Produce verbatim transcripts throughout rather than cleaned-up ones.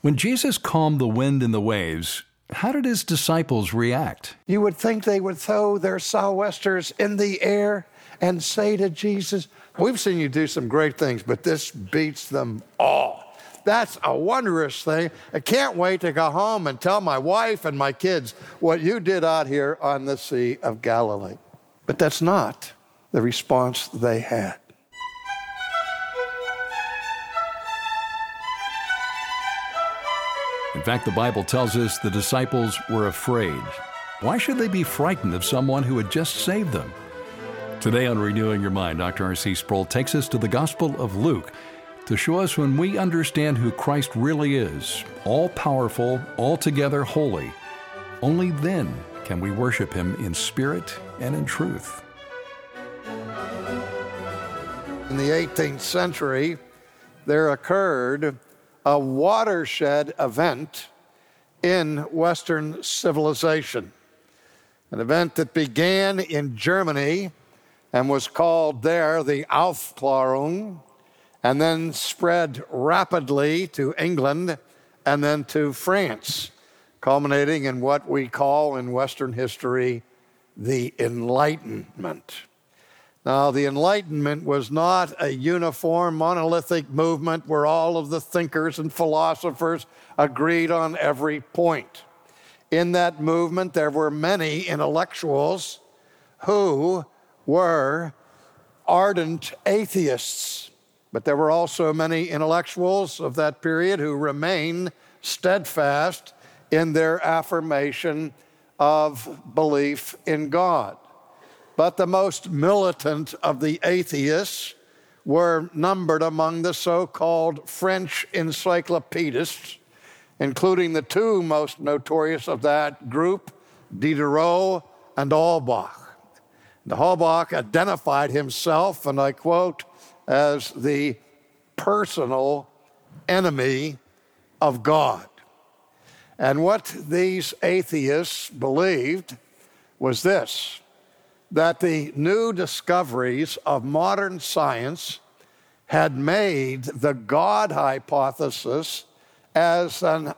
When Jesus calmed the wind and the waves, how did his disciples react? You would think they would throw their sou'westers in the air and say to Jesus, "We've seen you do some great things, but this beats them all. That's a wondrous thing. I can't wait to go home and tell my wife and my kids what you did out here on the Sea of Galilee." But that's not the response they had. In fact, the Bible tells us the disciples were afraid. Why should they be frightened of someone who had just saved them? Today on Renewing Your Mind, Doctor R C Sproul takes us to the Gospel of Luke to show us when we understand who Christ really is, all-powerful, altogether holy, only then can we worship him in spirit and in truth. In the eighteenth century, there occurred a watershed event in Western civilization, an event that began in Germany and was called there the Aufklärung, and then spread rapidly to England and then to France, culminating in what we call in Western history the Enlightenment. Now, the Enlightenment was not a uniform, monolithic movement where all of the thinkers and philosophers agreed on every point. In that movement, there were many intellectuals who were ardent atheists, but there were also many intellectuals of that period who remained steadfast in their affirmation of belief in God. But the most militant of the atheists were numbered among the so-called French encyclopedists, including the two most notorious of that group, Diderot and Holbach. The Holbach identified himself, and I quote, as the personal enemy of God. And what these atheists believed was this: that the new discoveries of modern science had made the God hypothesis as an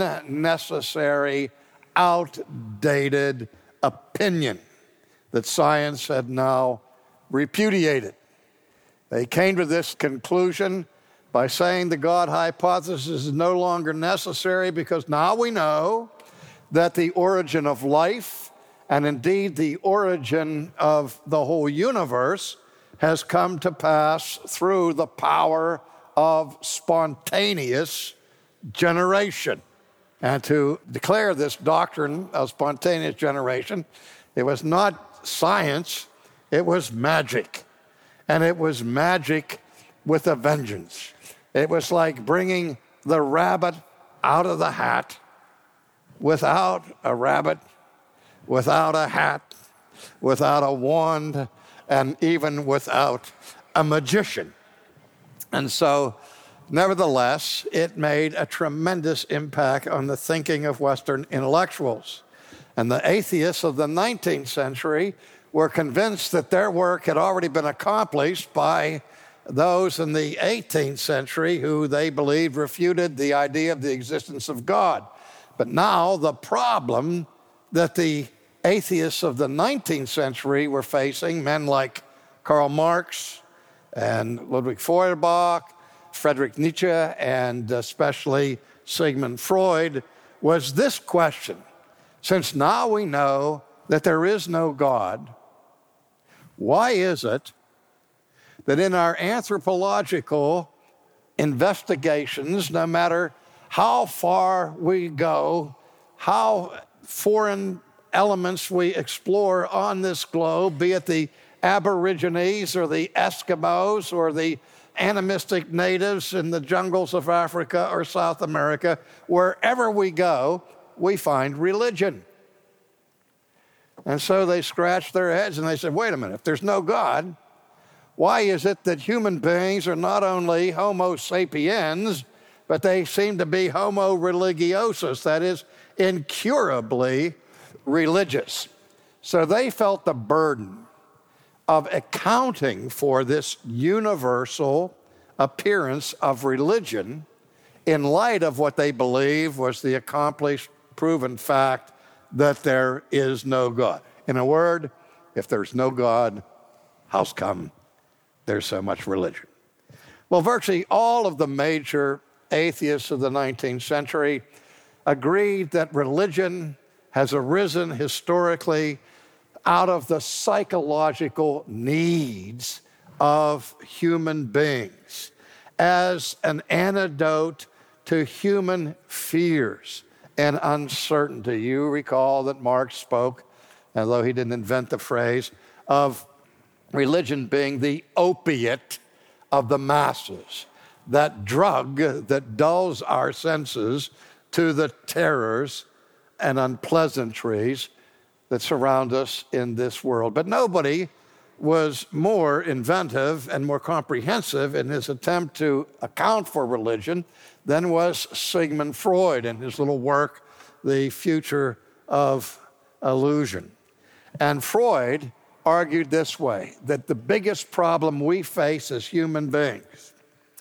unnecessary, outdated opinion that science had now repudiated. They came to this conclusion by saying the God hypothesis is no longer necessary because now we know that the origin of life, and indeed the origin of the whole universe, has come to pass through the power of spontaneous generation. And to declare this doctrine of spontaneous generation, it was not science, it was magic. And it was magic with a vengeance. It was like bringing the rabbit out of the hat without a rabbit, without a hat, without a wand, and even without a magician. And so, nevertheless, it made a tremendous impact on the thinking of Western intellectuals. And the atheists of the nineteenth century were convinced that their work had already been accomplished by those in the eighteenth century who they believed refuted the idea of the existence of God. But now the problem that the atheists of the nineteenth century were facing, men like Karl Marx and Ludwig Feuerbach, Friedrich Nietzsche, and especially Sigmund Freud, was this question: since now we know that there is no God, why is it that in our anthropological investigations, no matter how far we go, how foreign elements we explore on this globe, be it the Aborigines or the Eskimos or the animistic natives in the jungles of Africa or South America, wherever we go, we find religion. And so they scratched their heads and they said, wait a minute, if there's no God, why is it that human beings are not only Homo sapiens, but they seem to be Homo religiosus, that is, incurably religious? So they felt the burden of accounting for this universal appearance of religion in light of what they believe was the accomplished, proven fact that there is no God. In a word, if there's no God, how's come there's so much religion? Well, virtually all of the major atheists of the nineteenth century agreed that religion has arisen historically out of the psychological needs of human beings as an antidote to human fears and uncertainty. You recall that Marx spoke, although he didn't invent the phrase, of religion being the opiate of the masses, that drug that dulls our senses to the terrors and unpleasantries that surround us in this world. But nobody was more inventive and more comprehensive in his attempt to account for religion than was Sigmund Freud in his little work, The Future of Illusion. And Freud argued this way, that the biggest problem we face as human beings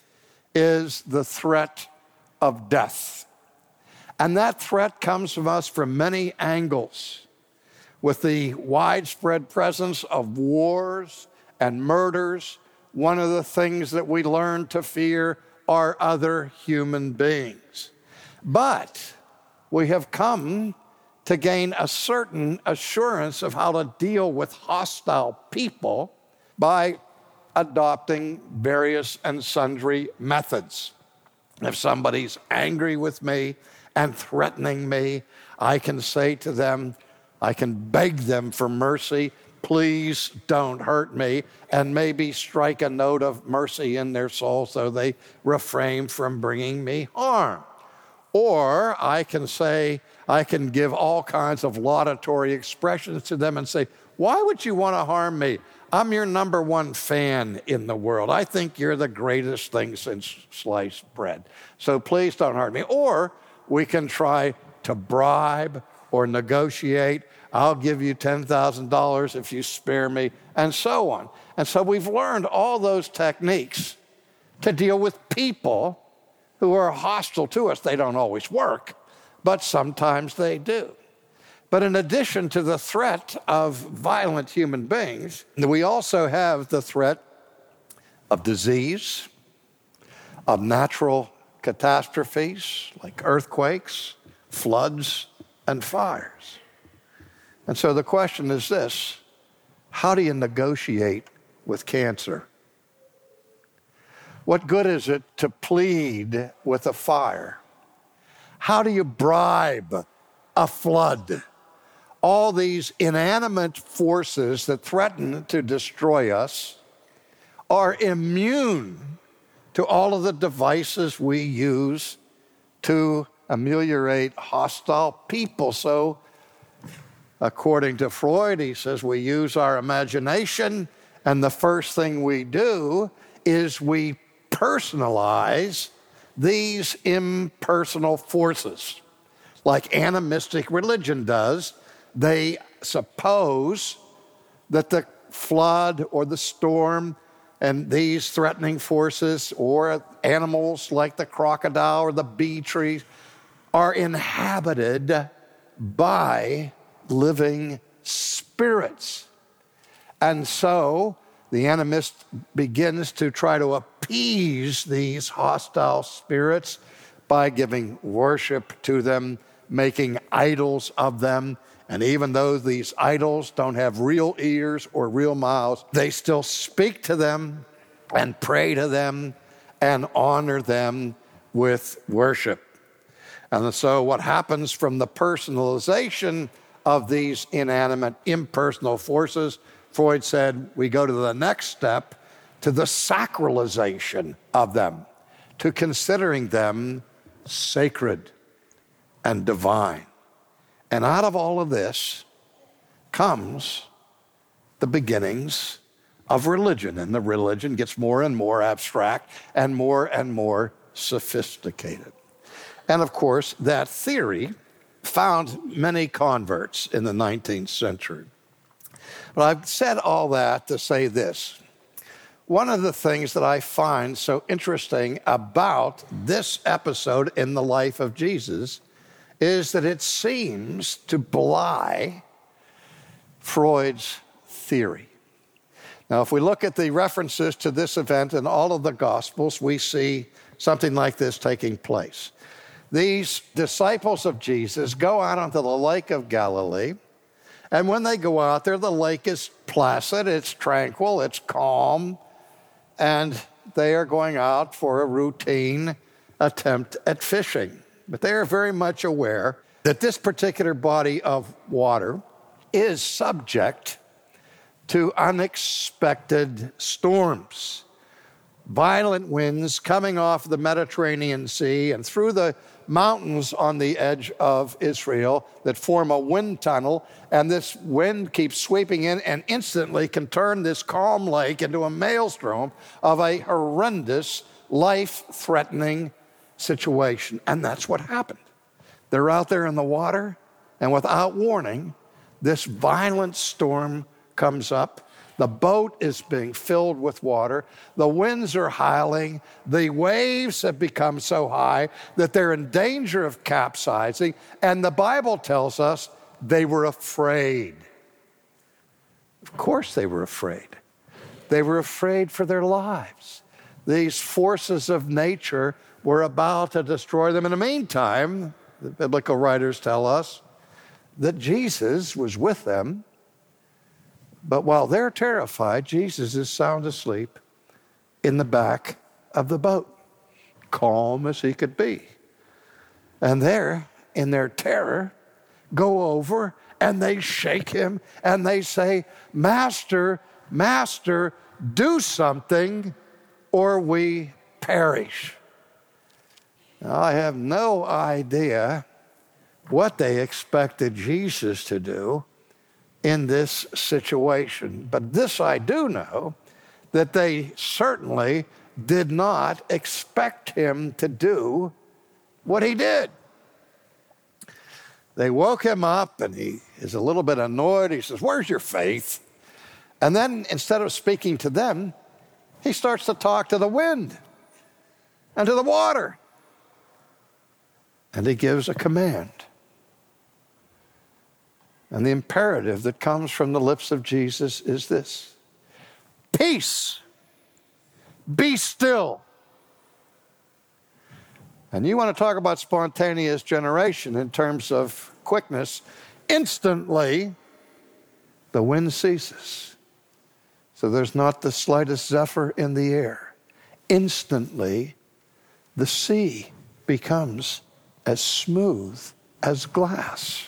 is the threat of death. And that threat comes from us from many angles. With the widespread presence of wars and murders, one of the things that we learn to fear are other human beings. But we have come to gain a certain assurance of how to deal with hostile people by adopting various and sundry methods. If somebody's angry with me and threatening me, I can say to them, I can beg them for mercy, please don't hurt me, and maybe strike a note of mercy in their soul so they refrain from bringing me harm. Or I can say, I can give all kinds of laudatory expressions to them and say, why would you want to harm me? I'm your number one fan in the world. I think you're the greatest thing since sliced bread. So please don't hurt me. Or we can try to bribe or negotiate. I'll give you ten thousand dollars if you spare me, and so on. And so we've learned all those techniques to deal with people who are hostile to us. They don't always work, but sometimes they do. But in addition to the threat of violent human beings, we also have the threat of disease, of natural catastrophes like earthquakes, floods, and fires. And so the question is this: how do you negotiate with cancer? What good is it to plead with a fire? How do you bribe a flood? All these inanimate forces that threaten to destroy us are immune to all of the devices we use to ameliorate hostile people. So, according to Freud, he says we use our imagination, and the first thing we do is we personalize these impersonal forces, like animistic religion does. They suppose that the flood or the storm and these threatening forces or animals like the crocodile or the bee tree are inhabited by living spirits. And so the animist begins to try to appease these hostile spirits by giving worship to them, making idols of them. And even though these idols don't have real ears or real mouths, they still speak to them and pray to them and honor them with worship. And so what happens from the personalization of these inanimate, impersonal forces, Freud said we go to the next step, to the sacralization of them, to considering them sacred and divine. And out of all of this comes the beginnings of religion. And the religion gets more and more abstract and more and more sophisticated. And of course, that theory found many converts in the nineteenth century. But I've said all that to say this. One of the things that I find so interesting about this episode in the life of Jesus is that it seems to belie Freud's theory. Now, if we look at the references to this event in all of the Gospels, we see something like this taking place. These disciples of Jesus go out onto the Lake of Galilee, and when they go out there, the lake is placid, it's tranquil, it's calm, and they are going out for a routine attempt at fishing. But they are very much aware that this particular body of water is subject to unexpected storms. Violent winds coming off the Mediterranean Sea and through the mountains on the edge of Israel that form a wind tunnel, and this wind keeps sweeping in and instantly can turn this calm lake into a maelstrom of a horrendous, life-threatening situation. And that's what happened. They're out there in the water, and without warning, this violent storm comes up. The boat is being filled with water. The winds are howling. The waves have become so high that they're in danger of capsizing. And the Bible tells us they were afraid. Of course they were afraid. They were afraid for their lives. These forces of nature were about to destroy them. In the meantime, the biblical writers tell us that Jesus was with them. But while they're terrified, Jesus is sound asleep in the back of the boat, calm as he could be. And they're, in their terror, go over and they shake him and they say, "Master, Master, do something or we perish." Now, I have no idea what they expected Jesus to do in this situation. But this I do know, that they certainly did not expect him to do what he did. They woke him up and he is a little bit annoyed. He says, "Where's your faith?" And then instead of speaking to them, he starts to talk to the wind and to the water. And he gives a command. And the imperative that comes from the lips of Jesus is this: peace, be still. And you want to talk about spontaneous generation in terms of quickness. Instantly, the wind ceases. So there's not the slightest zephyr in the air. Instantly, the sea becomes as smooth as glass.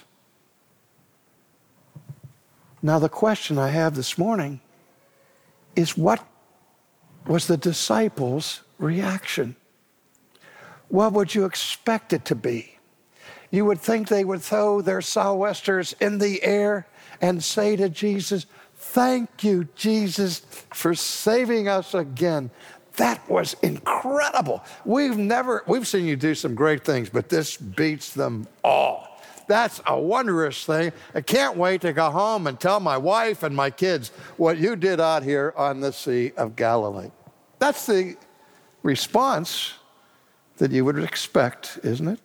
Now, the question I have this morning is, what was the disciples' reaction? What would you expect it to be? You would think they would throw their sou'westers in the air and say to Jesus, "Thank you, Jesus, for saving us again. That was incredible. We've never, we've seen you do some great things, but this beats them all. That's a wondrous thing. I can't wait to go home and tell my wife and my kids what you did out here on the Sea of Galilee." That's the response that you would expect, isn't it?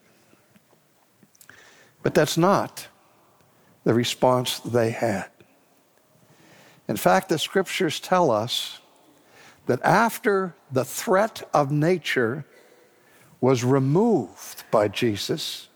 But that's not the response they had. In fact, the scriptures tell us that after the threat of nature was removed by Jesus,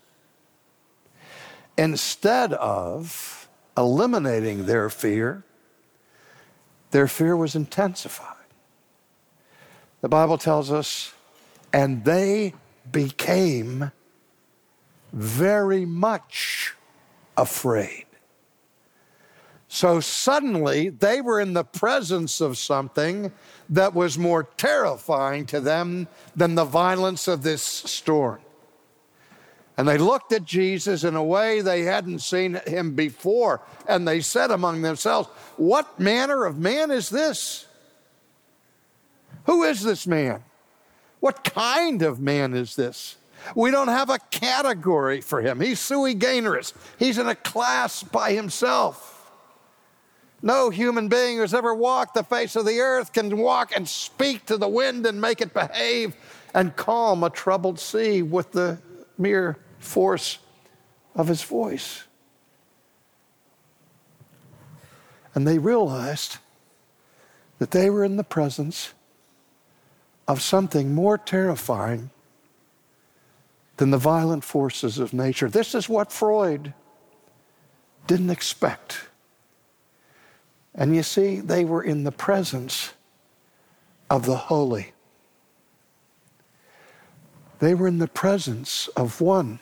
instead of eliminating their fear, their fear was intensified. The Bible tells us, and they became very much afraid. So suddenly they were in the presence of something that was more terrifying to them than the violence of this storm. And they looked at Jesus in a way they hadn't seen him before, and they said among themselves, "What manner of man is this? Who is this man? What kind of man is this? We don't have a category for him. He's sui generis. He's in a class by himself. No human being who's ever walked the face of the earth can walk and speak to the wind and make it behave and calm a troubled sea with the mere force of his voice. And they realized that they were in the presence of something more terrifying than the violent forces of nature. This is what Freud didn't expect. And you see, they were in the presence of the holy. They were in the presence of one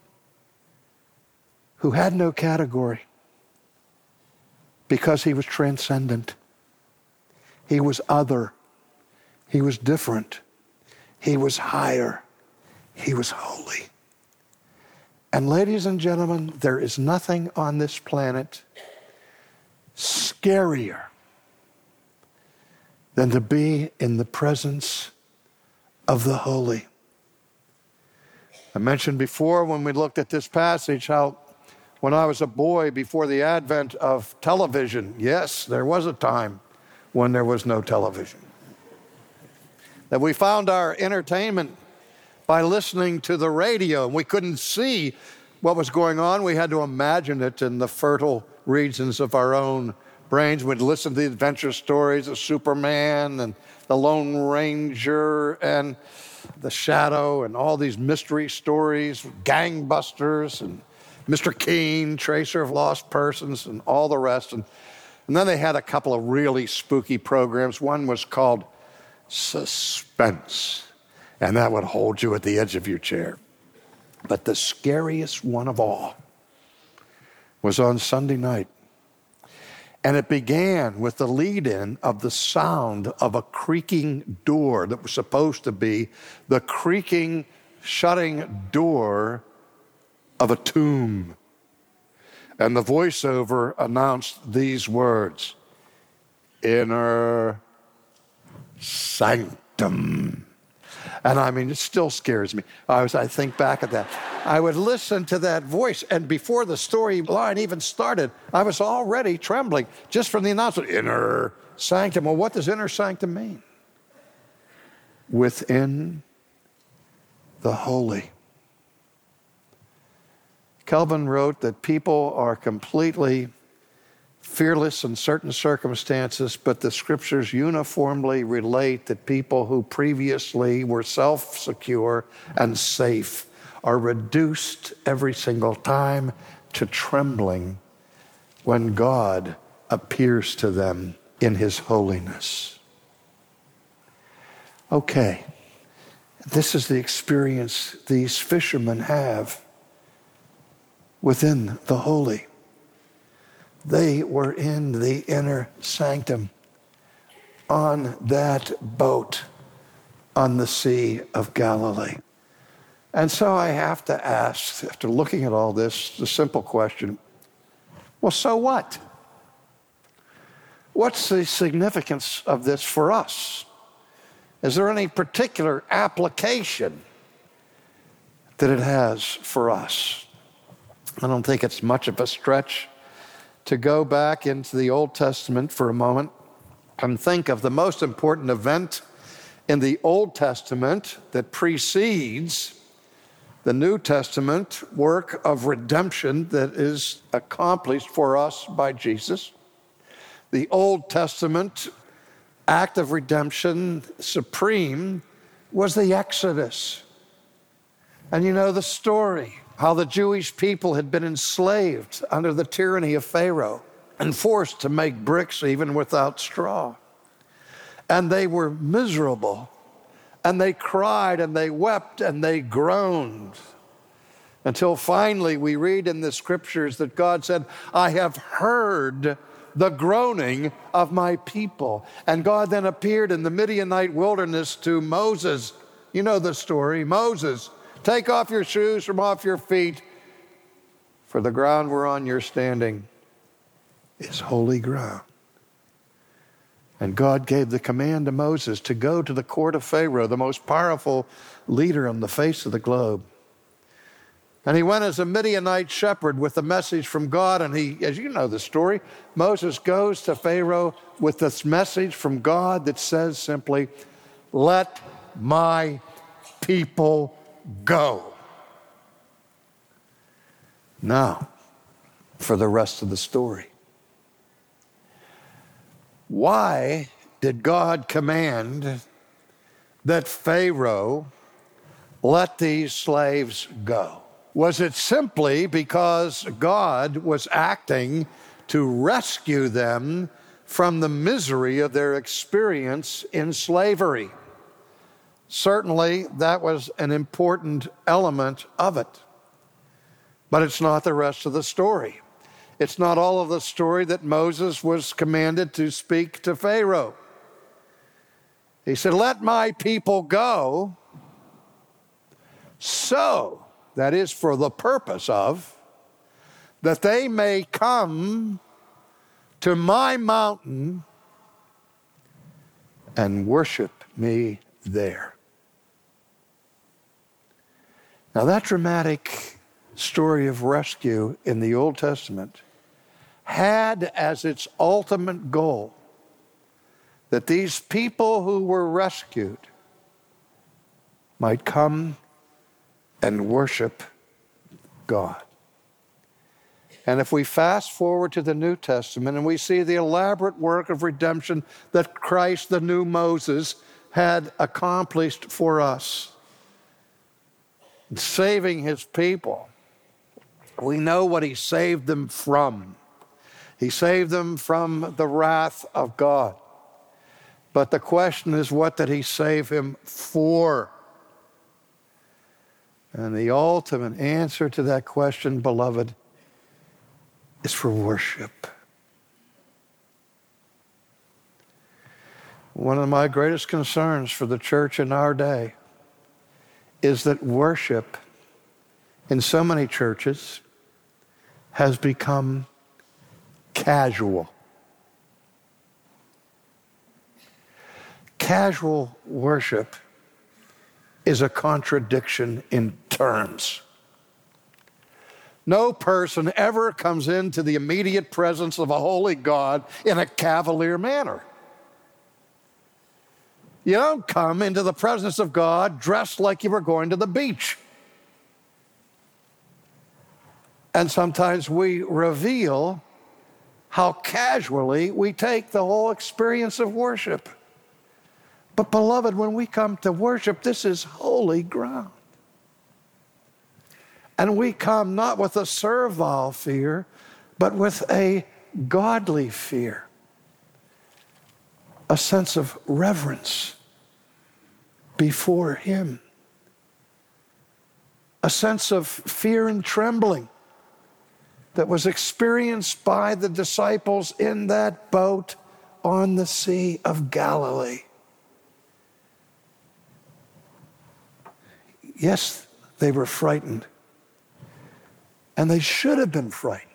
who had no category because he was transcendent. He was other. He was different. He was higher. He was holy. And ladies and gentlemen, there is nothing on this planet scarier than to be in the presence of the holy. I mentioned before when we looked at this passage how when I was a boy before the advent of television, yes, there was a time when there was no television, that we found our entertainment by listening to the radio, and we couldn't see what was going on. We had to imagine it in the fertile regions of our own brains. We'd listen to the adventure stories of Superman and the Lone Ranger and the Shadow and all these mystery stories, Gangbusters and Mister Keen, Tracer of Lost Persons, and all the rest. And, and then they had a couple of really spooky programs. One was called Suspense, and that would hold you at the edge of your chair. But the scariest one of all was on Sunday night. And it began with the lead-in of the sound of a creaking door that was supposed to be the creaking, shutting door of a tomb. And the voiceover announced these words, "Inner sanctum." And I mean, it still scares me. I was, I think back at that. I would listen to that voice, and before the storyline even started, I was already trembling just from the announcement, "Inner sanctum." Well, what does inner sanctum mean? Within the holy. Calvin wrote that people are completely fearless in certain circumstances, but the scriptures uniformly relate that people who previously were self-secure and safe are reduced every single time to trembling when God appears to them in his holiness. Okay, this is the experience these fishermen have within the holy. They were in the inner sanctum on that boat on the Sea of Galilee. And so I have to ask, after looking at all this, the simple question, well, so what? What's the significance of this for us? Is there any particular application that it has for us? I don't think it's much of a stretch to go back into the Old Testament for a moment and think of the most important event in the Old Testament that precedes the New Testament work of redemption that is accomplished for us by Jesus. The Old Testament act of redemption supreme was the Exodus. And you know the story, how the Jewish people had been enslaved under the tyranny of Pharaoh and forced to make bricks even without straw. And they were miserable, and they cried, and they wept, and they groaned, until finally we read in the scriptures that God said, "I have heard the groaning of my people." And God then appeared in the Midianite wilderness to Moses. You know the story. Moses, take off your shoes from off your feet, for the ground whereon you're standing is holy ground. And God gave the command to Moses to go to the court of Pharaoh, the most powerful leader on the face of the globe, And he went as a Midianite shepherd with a message from God. And he, as you know the story, Moses goes to Pharaoh with this message from God that says simply, let my people go. Now, for the rest of the story. Why did God command that Pharaoh let these slaves go? Was it simply because God was acting to rescue them from the misery of their experience in slavery? Certainly, that was an important element of it. But it's not the rest of the story. It's not all of the story that Moses was commanded to speak to Pharaoh. He said, let my people go so, that is for the purpose of, that they may come to my mountain and worship me there. Now that dramatic story of rescue in the Old Testament had as its ultimate goal that these people who were rescued might come and worship God. And if we fast forward to the New Testament and we see the elaborate work of redemption that Christ, the new Moses, had accomplished for us, saving his people, we know what he saved them from. He saved them from the wrath of God. But the question is, what did he save him for? And the ultimate answer to that question, beloved, is for worship. One of my greatest concerns for the church in our day is that worship in so many churches has become casual. Casual worship is a contradiction in terms. No person ever comes into the immediate presence of a holy God in a cavalier manner. You don't come into the presence of God dressed like you were going to the beach. And sometimes we reveal how casually we take the whole experience of worship. But beloved, when we come to worship, this is holy ground. And we come not with a servile fear, but with a godly fear, a sense of reverence before him, a sense of fear and trembling that was experienced by the disciples in that boat on the Sea of Galilee. Yes, they were frightened. And they should have been frightened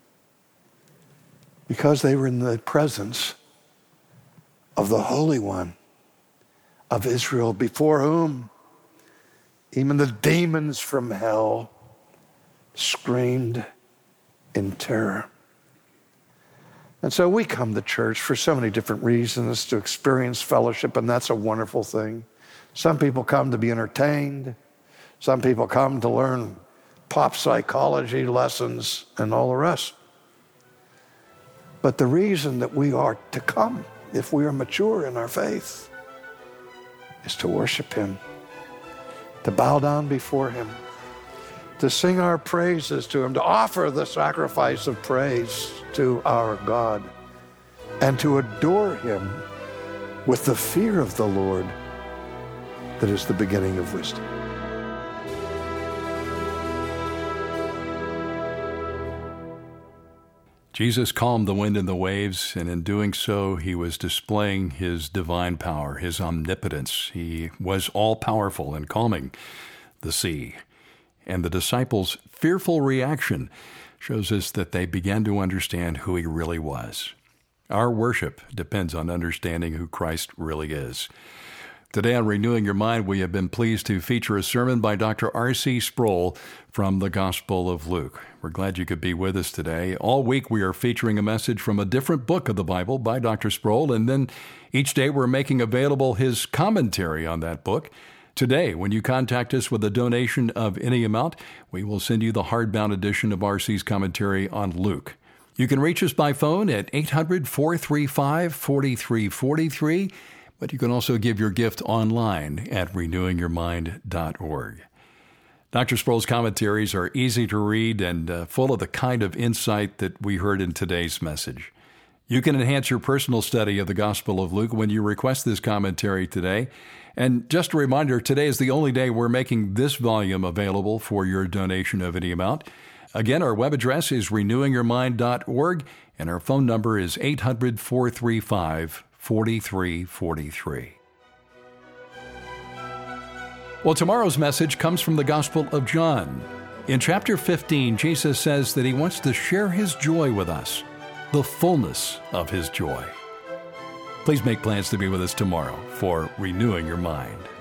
because they were in the presence of the Holy One of Israel, before whom even the demons from hell screamed in terror. And so we come to church for so many different reasons, to experience fellowship, and that's a wonderful thing. Some people come to be entertained. Some people come to learn pop psychology lessons and all the rest. But the reason that we are to come, if we are mature in our faith, is to worship him, to bow down before him, to sing our praises to him, to offer the sacrifice of praise to our God, and to adore him with the fear of the Lord that is the beginning of wisdom. Jesus calmed the wind and the waves, and in doing so, he was displaying his divine power, his omnipotence. He was all-powerful in calming the sea. And the disciples' fearful reaction shows us that they began to understand who he really was. Our worship depends on understanding who Christ really is. Today on Renewing Your Mind, we have been pleased to feature a sermon by Doctor R C Sproul from the Gospel of Luke. We're glad you could be with us today. All week we are featuring a message from a different book of the Bible by Doctor Sproul, and then each day we're making available his commentary on that book. Today, when you contact us with a donation of any amount, we will send you the hardbound edition of R C's commentary on Luke. You can reach us by phone at eight hundred, four three five, four three four three, but you can also give your gift online at renewing your mind dot org. Doctor Sproul's commentaries are easy to read and uh, full of the kind of insight that we heard in today's message. You can enhance your personal study of the Gospel of Luke when you request this commentary today. And just a reminder, today is the only day we're making this volume available for your donation of any amount. Again, our web address is renewing your mind dot org, and our phone number is eight hundred, four three five, four three four three. Well, tomorrow's message comes from the Gospel of John. In chapter fifteen, Jesus says that he wants to share his joy with us, the fullness of his joy. Please make plans to be with us tomorrow for Renewing Your Mind.